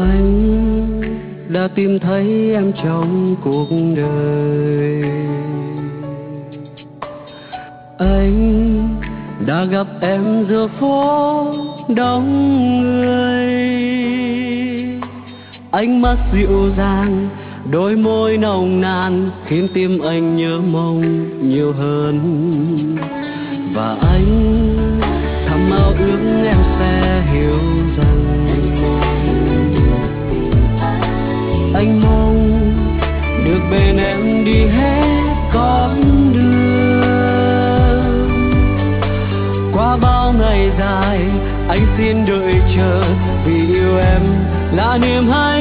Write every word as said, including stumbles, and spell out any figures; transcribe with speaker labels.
Speaker 1: Anh đã tìm thấy em trong cuộc đời. Anh đã gặp em giữa phố đông người. Ánh mắt dịu dàng, đôi môi nồng nàn khiến tim anh nhớ mong nhiều hơn. Và anh thầm ao ước em sẽ hiểu rằng anh mong được bên em đi hết con đường. Qua bao ngày dài anh xin đợi chờ, vì yêu em là niềm hạnh